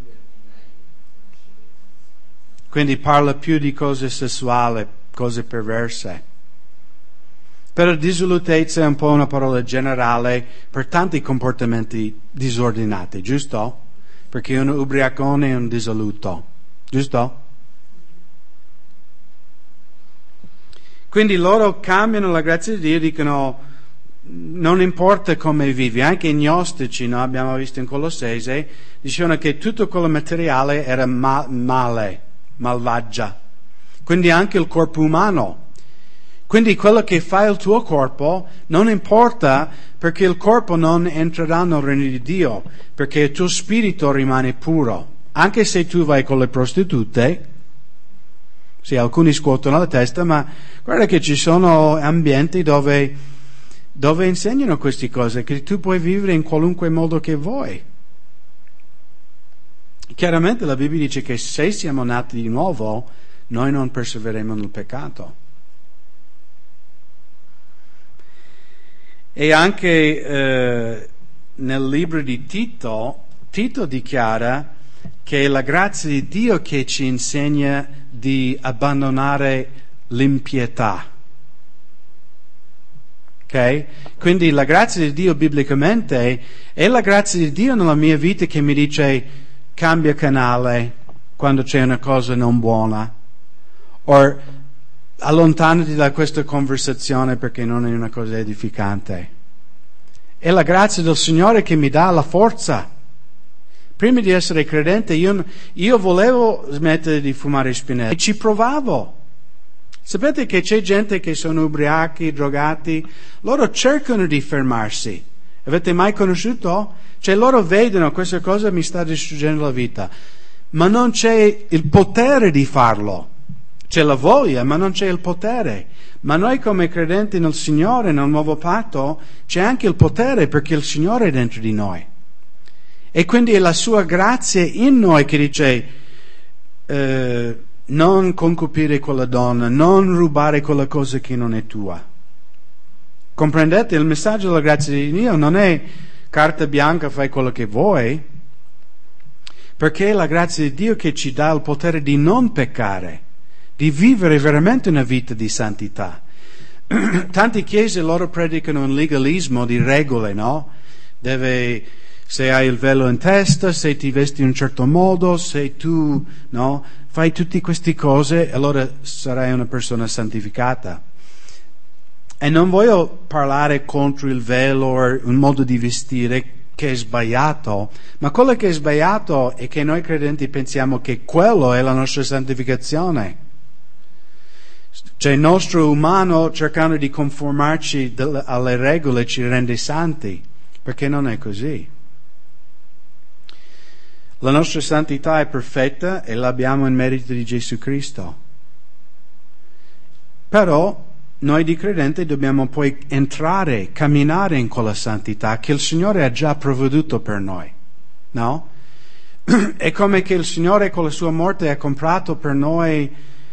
A: Quindi parla più di cose sessuali, cose perverse. Però dissolutezza è un po' una parola generale per tanti comportamenti disordinati, giusto? Perché un ubriacone è un dissoluto, giusto? Quindi loro cambiano la grazia di Dio, dicono: non importa come vivi, anche i gnostici, no? Abbiamo visto in Colossese, dicevano che tutto quello materiale era male, malvagia. Quindi anche il corpo umano. Quindi quello che fa il tuo corpo non importa, perché il corpo non entrerà nel regno di Dio, perché il tuo spirito rimane puro. Anche se tu vai con le prostitute, sì, alcuni scuotono la testa, ma guarda che ci sono ambienti dove dove insegnano queste cose, che tu puoi vivere in qualunque modo che vuoi. Chiaramente la Bibbia dice che se siamo nati di nuovo, noi non persevereremo nel peccato. E anche nel libro di Tito dichiara che è la grazia di Dio che ci insegna di abbandonare l'impietà. Ok? Quindi la grazia di Dio biblicamente è la grazia di Dio nella mia vita che mi dice cambia canale quando c'è una cosa non buona, o allontanati da questa conversazione perché non è una cosa edificante. È la grazia del Signore che mi dà la forza. Prima di essere credente io volevo smettere di fumare spinelli e ci provavo. Sapete che c'è gente che sono ubriachi, drogati, loro cercano di fermarsi. Avete mai conosciuto? Cioè loro vedono questa cosa mi sta distruggendo la vita, ma non c'è il potere di farlo. C'è la voglia, ma non c'è il potere. Ma noi come credenti nel Signore, nel nuovo patto, c'è anche il potere perché il Signore è dentro di noi. E quindi è la sua grazia in noi che dice non concupire quella donna, non rubare quella cosa che non è tua. Comprendete? Il messaggio della grazia di Dio non è carta bianca, fai quello che vuoi, perché è la grazia di Dio che ci dà il potere di non peccare, di vivere veramente una vita di santità. Tante chiese loro predicano un legalismo di regole, no? Se hai il velo in testa, se ti vesti in un certo modo, se tu, no, fai tutte queste cose, allora sarai una persona santificata. E non voglio parlare contro il velo o un modo di vestire che è sbagliato, ma quello che è sbagliato è che noi credenti pensiamo che quello è la nostra santificazione. Cioè il nostro umano cercando di conformarci alle regole ci rende santi, perché non è così. La nostra santità è perfetta e l'abbiamo in merito di Gesù Cristo. Però noi di credenti dobbiamo poi entrare, camminare in quella santità che il Signore ha già provveduto per noi, no? È come che il Signore con la sua morte ha comprato per noi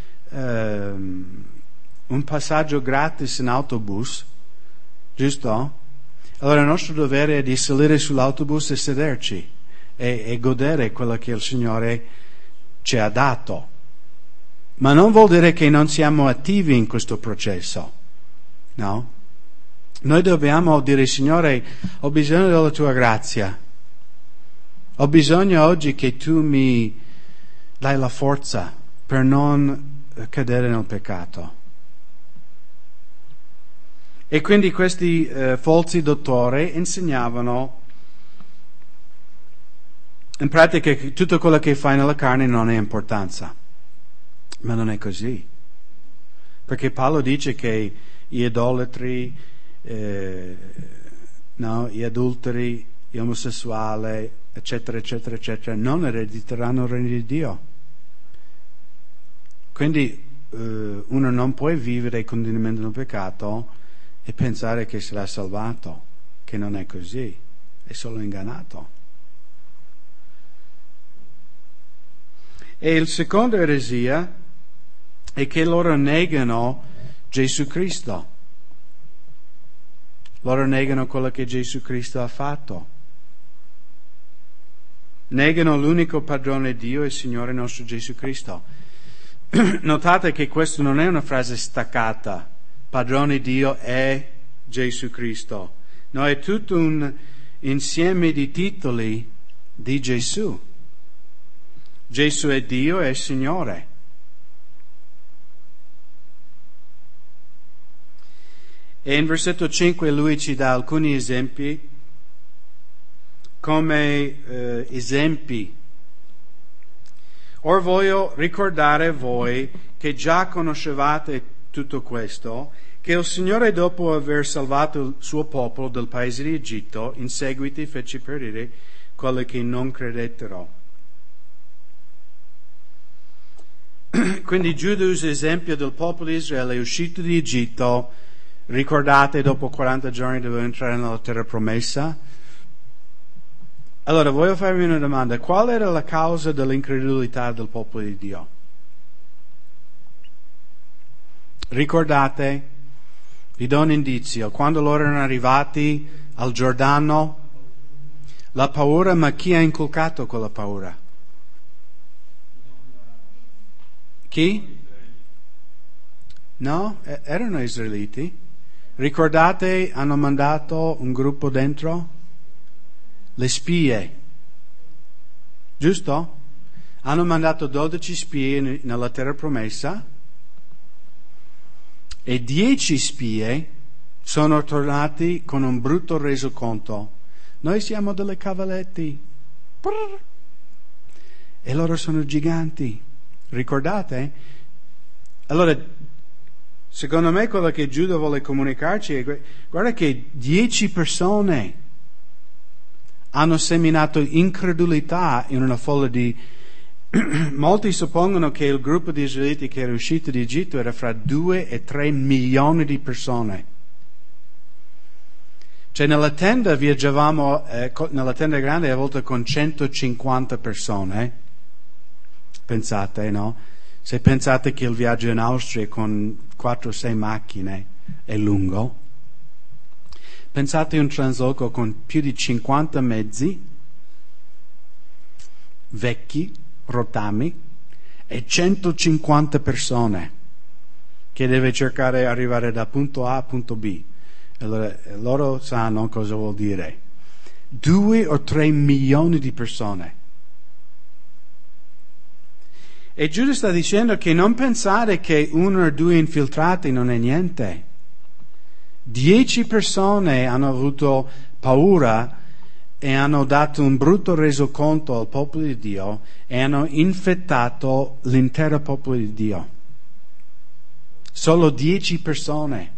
A: un passaggio gratis in autobus, giusto? Allora il nostro dovere è di salire sull'autobus e sederci e godere quello che il Signore ci ha dato. Ma non vuol dire che non siamo attivi in questo processo, no? Noi dobbiamo dire, Signore, ho bisogno della tua grazia. Ho bisogno oggi che tu mi dai la forza per non cadere nel peccato. E quindi questi falsi dottori insegnavano in pratica che tutto quello che fai nella carne non ha importanza. Ma non è così. Perché Paolo dice che gli idolatri, gli adulteri, gli omosessuali, eccetera, eccetera, eccetera, non erediteranno il regno di Dio. Quindi uno non può vivere continuamente nel peccato e pensare che sarà salvato, che non è così, è solo ingannato. E il secondo eresia è che loro negano Gesù Cristo. Loro negano quello che Gesù Cristo ha fatto. Negano l'unico padrone Dio e Signore nostro Gesù Cristo. Notate che questa non è una frase staccata. Padrone Dio è Gesù Cristo. No, è tutto un insieme di titoli di Gesù. Gesù è Dio e Signore. E in versetto 5 lui ci dà alcuni esempi come esempi. Ora voglio ricordare a voi che già conoscevate tutto questo, che il Signore, dopo aver salvato il suo popolo dal paese di Egitto, in seguito fece perire quelli che non credettero. Quindi Giuda usa l'esempio del popolo di Israele uscito di Egitto, Ricordate, dopo 40 giorni dovevo entrare nella terra promessa? Allora, voglio farvi una domanda. Qual era la causa dell'incredulità del popolo di Dio? Ricordate? Vi do un indizio. Quando loro erano arrivati al Giordano, la paura, ma chi ha inculcato quella paura? Chi? No? Erano israeliti. Ricordate, hanno mandato un gruppo dentro? Le spie. Giusto? Hanno mandato 12 spie nella terra promessa e 10 spie sono tornati con un brutto resoconto. Noi siamo delle cavalletti. Brrr. E loro sono giganti. Ricordate? Allora, secondo me quello che Giuda vuole comunicarci è, guarda che 10 persone hanno seminato incredulità in una folla di... Molti suppongono che il gruppo di israeliti che era uscito d'Egitto era fra 2 e 3 milioni di persone. Cioè nella tenda viaggiavamo, nella tenda grande a volte con 150 persone. Pensate, no? Se pensate che il viaggio in Austria con 4-6 macchine è lungo, pensate un trasloco con più di 50 mezzi, vecchi, rotami, e 150 persone che deve cercare di arrivare da punto A a punto B. Allora, loro sanno cosa vuol dire. 2 o 3 milioni di persone. E Giuda sta dicendo che non pensare che 1 o 2 infiltrati non è niente. 10 persone hanno avuto paura e hanno dato un brutto resoconto al popolo di Dio e hanno infettato l'intero popolo di Dio. Solo 10 persone.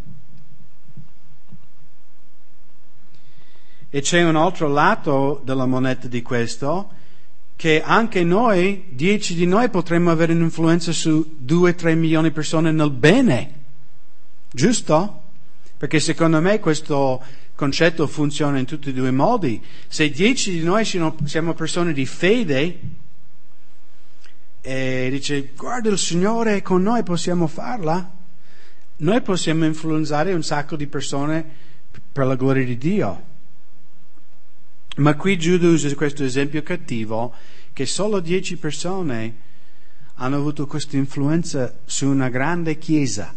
A: E c'è un altro lato della moneta di questo, che anche noi, 10 di noi, potremmo avere un'influenza su 2-3 milioni di persone nel bene. Giusto? Perché secondo me questo concetto funziona in tutti e due i modi. Se 10 di noi siamo persone di fede e dice guarda il Signore è con noi, possiamo farla, noi possiamo influenzare un sacco di persone per la gloria di Dio. Ma qui Giuda usa questo esempio cattivo che solo 10 persone hanno avuto questa influenza su una grande chiesa.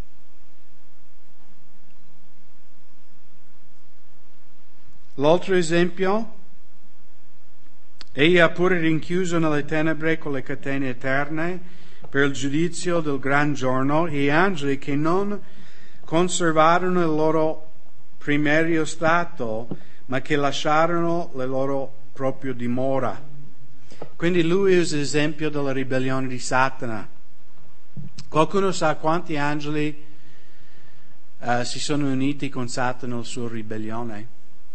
A: L'altro esempio, egli ha pure rinchiuso nelle tenebre con le catene eterne per il giudizio del gran giorno gli angeli che non conservarono il loro primario stato, ma che lasciarono le loro proprie dimora. Quindi lui usa l'esempio della ribellione di Satana. Qualcuno sa quanti angeli si sono uniti con Satana nella sua ribellione?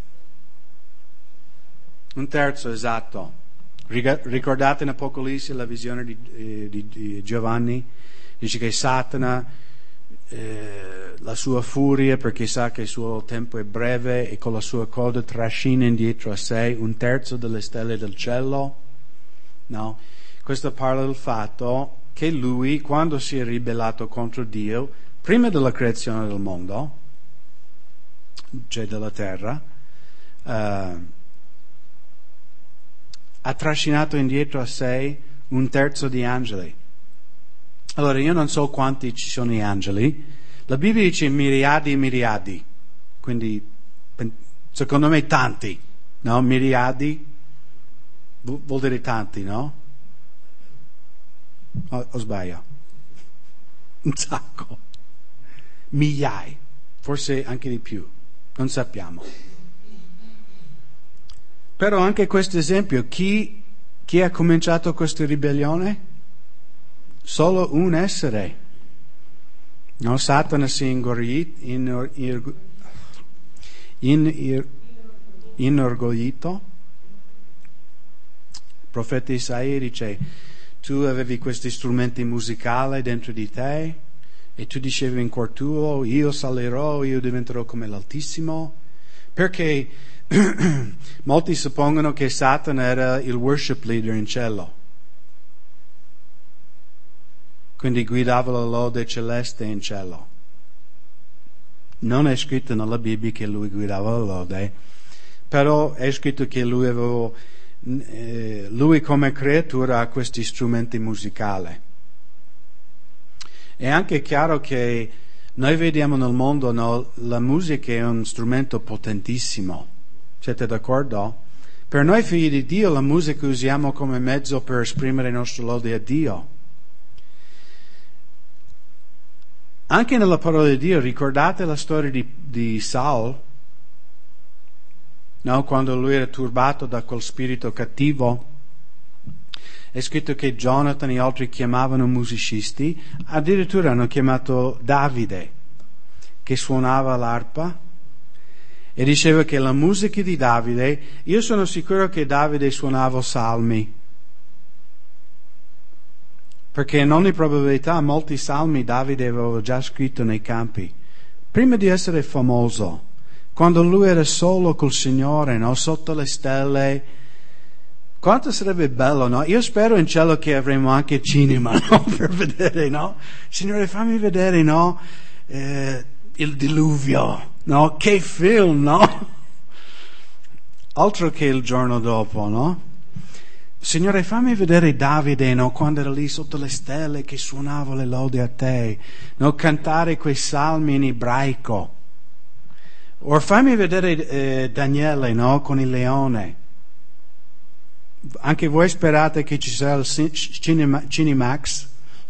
A: 1/3 esatto. Ricordate in Apocalisse la visione di Giovanni? Dice che Satana, la sua furia, perché sa che il suo tempo è breve, e con la sua coda trascina indietro a sé 1/3 delle stelle del cielo. No? Questo parla del fatto che lui, quando si è ribellato contro Dio, prima della creazione del mondo, cioè della terra, ha trascinato indietro a sé 1/3 di angeli. Allora, io non so quanti ci sono gli angeli. La Bibbia dice miriadi e miriadi. Quindi, secondo me, tanti. No? Miriadi vuol dire tanti, no? O sbaglio? Un sacco. Migliaia. Forse anche di più. Non sappiamo. Però anche questo esempio, chi ha cominciato questa ribellione? Solo un essere. No, Satana si è inorgoglito. Il profeta Isaia dice: tu avevi questi strumenti musicali dentro di te, E tu dicevi in cuor tuo, io salirò, io diventerò come l'Altissimo? Perché molti suppongono che Satana era il worship leader in cielo. Quindi guidava la lode celeste in cielo. Non è scritto nella Bibbia che lui guidava la lode, però è scritto che lui come creatura ha questi strumenti musicali. È anche chiaro che noi vediamo nel mondo, no, la musica è un strumento potentissimo. Siete d'accordo? Per noi figli di Dio la musica usiamo come mezzo per esprimere il nostro lode a Dio. Anche nella parola di Dio, ricordate la storia di Saul? No, quando lui era turbato da quel spirito cattivo. È scritto che Jonathan e altri chiamavano musicisti, addirittura hanno chiamato Davide, che suonava l'arpa, e diceva che la musica di Davide, io sono sicuro che Davide suonava salmi, perché in ogni probabilità molti salmi Davide aveva già scritto nei campi, prima di essere famoso, quando lui era solo col Signore, no? Sotto le stelle. Quanto sarebbe bello, no? Io spero in cielo che avremo anche cinema, no? Per vedere, no? Signore, fammi vedere, no? Il diluvio, no? Che film, no? Altro che il giorno dopo, no? Signore, fammi vedere Davide, no? Quando era lì sotto le stelle che suonava le lodi a te, no? Cantare quei salmi in ebraico. O fammi vedere Daniele, no? Con il leone. Anche voi sperate che ci sarà il Cinemax?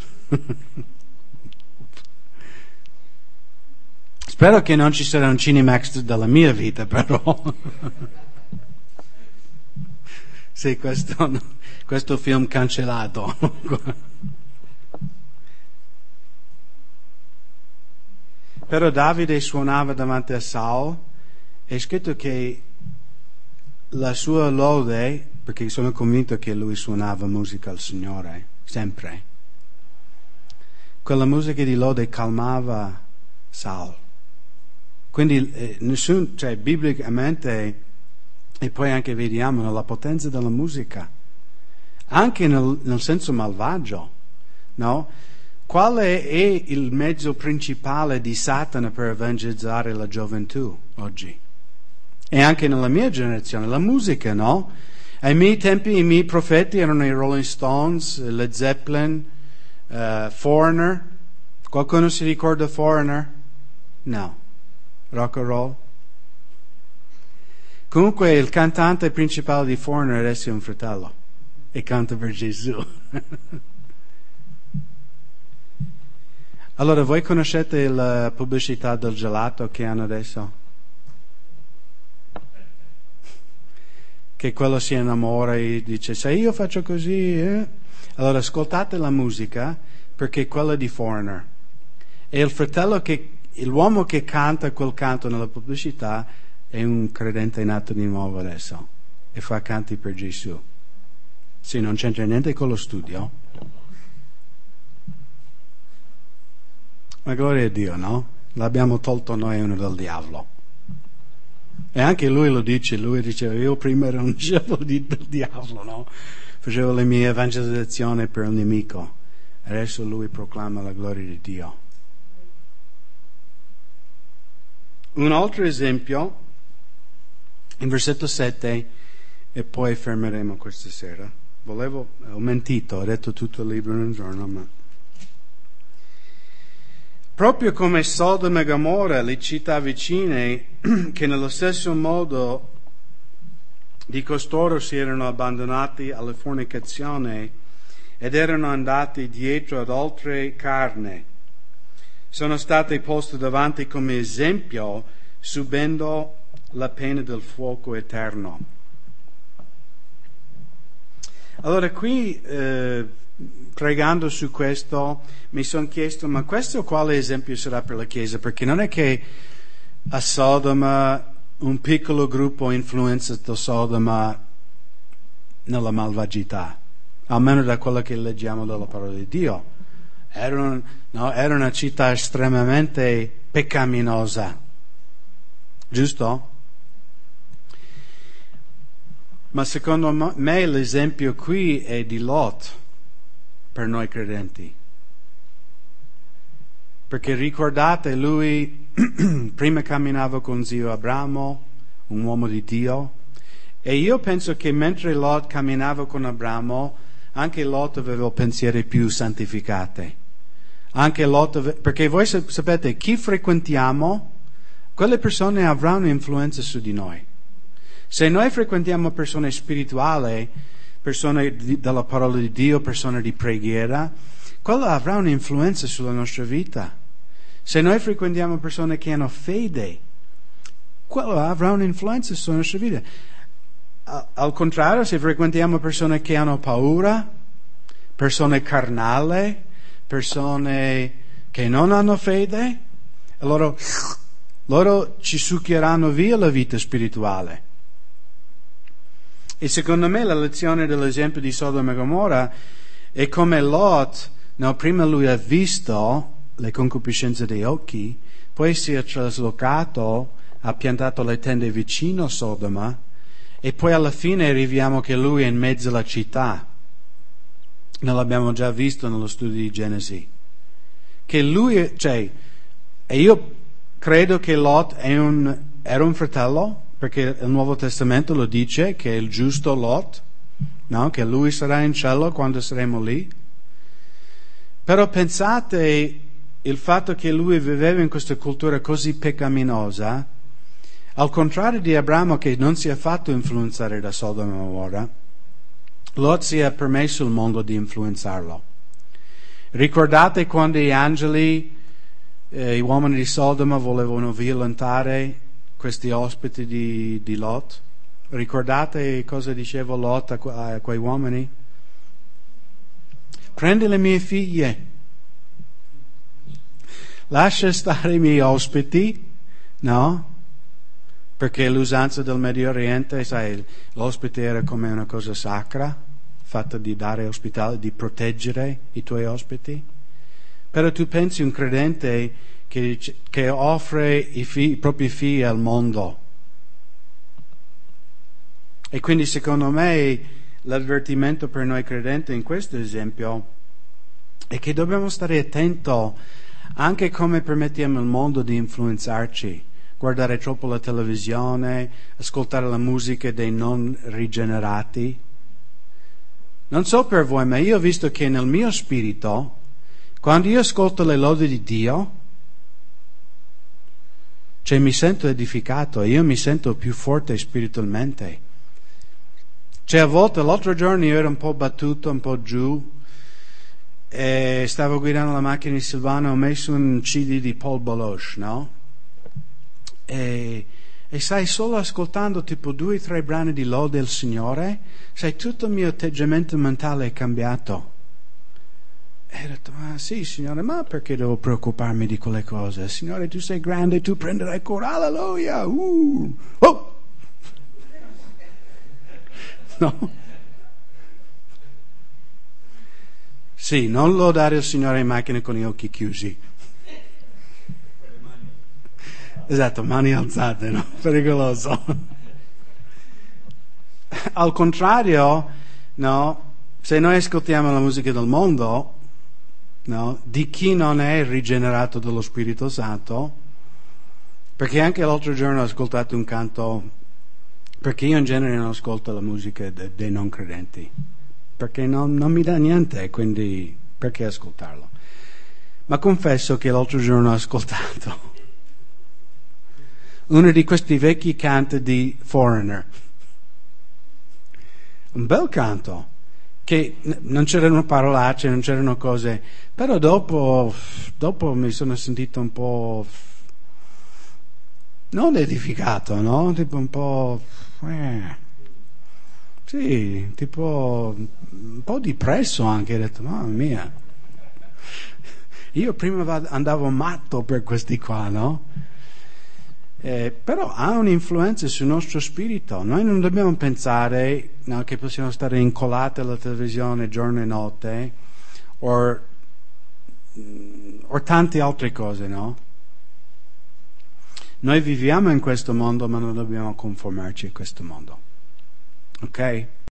A: Spero che non ci sarà un Cinemax della mia vita, però. Sì, questo film cancellato. Però Davide suonava davanti a Saul. È scritto che la sua lode, perché sono convinto che lui suonava musica al Signore, sempre. Quella musica di lode calmava Saul. Quindi biblicamente, e poi anche vediamo la potenza della musica, anche nel senso malvagio, no? Quale è il mezzo principale di Satana per evangelizzare la gioventù oggi? E anche nella mia generazione, la musica, no? Ai miei tempi i miei profeti erano i Rolling Stones, Led Zeppelin, Foreigner. Qualcuno si ricorda Foreigner? No. Rock and roll? Comunque il cantante principale di Foreigner adesso è un fratello e canta per Gesù. Allora, voi conoscete la pubblicità del gelato che hanno adesso? Che quello si innamora e dice, se io faccio così, Allora ascoltate la musica, perché quella di Foreigner. E il fratello l'uomo che canta quel canto nella pubblicità è un credente nato di nuovo adesso e fa canti per Gesù. Sì, non c'entra niente con lo studio. Ma gloria a Dio, no? L'abbiamo tolto noi uno del diavolo. E anche lui lo dice, lui diceva, io prima ero un discepolo del diavolo, no? Facevo le mie evangelizzazioni per il nemico. Adesso lui proclama la gloria di Dio. Un altro esempio, in versetto 7, e poi fermeremo questa sera. Ho mentito, ho detto tutto il libro in un giorno, ma... Proprio come Sodoma e Gomorra, le città vicine, che nello stesso modo di costoro si erano abbandonati alla fornicazione ed erano andati dietro ad altre carne, sono state poste davanti come esempio, subendo la pena del fuoco eterno. Allora qui, pregando su questo, mi sono chiesto, ma questo quale esempio sarà per la Chiesa? Perché non è che a Sodoma un piccolo gruppo influenza da Sodoma nella malvagità, almeno da quello che leggiamo dalla parola di Dio. era una città estremamente peccaminosa, giusto? Ma secondo me l'esempio qui è di Lot per noi credenti. Perché ricordate, lui prima camminava con zio Abramo, un uomo di Dio, e io penso che mentre Lot camminava con Abramo, anche Lot aveva pensieri più santificati. Anche Lot, perché voi sapete, chi frequentiamo, quelle persone avranno influenza su di noi. Se noi frequentiamo persone spirituali, persone della parola di Dio, persone di preghiera, quello avrà un'influenza sulla nostra vita. Se noi frequentiamo persone che hanno fede, quello avrà un'influenza sulla nostra vita. Al contrario, se frequentiamo persone che hanno paura, persone carnali, persone che non hanno fede, loro ci succhieranno via la vita spirituale. E secondo me la lezione dell'esempio di Sodoma e Gomorra è come Lot, prima lui ha visto le concupiscenze degli occhi, poi si è traslocato, ha piantato le tende vicino a Sodoma, e poi alla fine arriviamo che lui è in mezzo alla città. Noi l'abbiamo già visto nello studio di Genesi. Che lui, e io credo che Lot era un fratello, perché il Nuovo Testamento lo dice, che è il giusto Lot, che lui sarà in cielo quando saremo lì. Però pensate il fatto che lui viveva in questa cultura così peccaminosa, al contrario di Abramo che non si è fatto influenzare da Sodoma e Gomorra, Lot si è permesso il mondo di influenzarlo. Ricordate quando gli angeli, gli uomini di Sodoma volevano violentare questi ospiti di Lot? Ricordate cosa diceva Lot a quei uomini? Prendi le mie figlie, lascia stare i miei ospiti, no? Perché l'usanza del Medio Oriente, sai, l'ospite era come una cosa sacra, fatta di dare ospitalità, di proteggere i tuoi ospiti. Però tu pensi un credente che offre i propri figli al mondo. E quindi secondo me l'avvertimento per noi credenti in questo esempio è che dobbiamo stare attenti anche come permettiamo al mondo di influenzarci. Guardare troppo la televisione, ascoltare la musica dei non rigenerati. Non so per voi, ma io ho visto che nel mio spirito, quando io ascolto le lodi di Dio, mi sento edificato, io mi sento più forte spiritualmente. A volte, l'altro giorno io ero un po' battuto, un po' giù, e stavo guidando la macchina di Silvano, ho messo un CD di Paul Baloche, no? E sai, solo ascoltando tipo 2 o 3 brani di lode del Signore, sai, tutto il mio atteggiamento mentale è cambiato. E ho detto, ma sì, Signore, ma perché devo preoccuparmi di quelle cose? Signore, tu sei grande, tu prenderai cura, alleluia! Oh! No? Sì, non lodare il Signore in macchina con gli occhi chiusi. Esatto, mani alzate, no? Pericoloso. Al contrario, no? Se noi ascoltiamo la musica del mondo, no? Di chi non è rigenerato dallo Spirito Santo, perché anche l'altro giorno ho ascoltato un canto, perché io in genere non ascolto la musica dei non credenti, perché non mi dà niente, quindi perché ascoltarlo? Ma confesso che l'altro giorno ho ascoltato uno di questi vecchi canti di Foreigner, un bel canto, che non c'erano parolacce, non c'erano cose, però dopo mi sono sentito un po' non edificato, no? Tipo un po' sì, tipo un po' depresso anche, ho detto, mamma mia, io prima andavo matto per questi qua, no? Però ha un'influenza sul nostro spirito. Noi non dobbiamo pensare che possiamo stare incollati alla televisione giorno e notte, o o tante altre cose, no? Noi viviamo in questo mondo, ma non dobbiamo conformarci a questo mondo. Ok?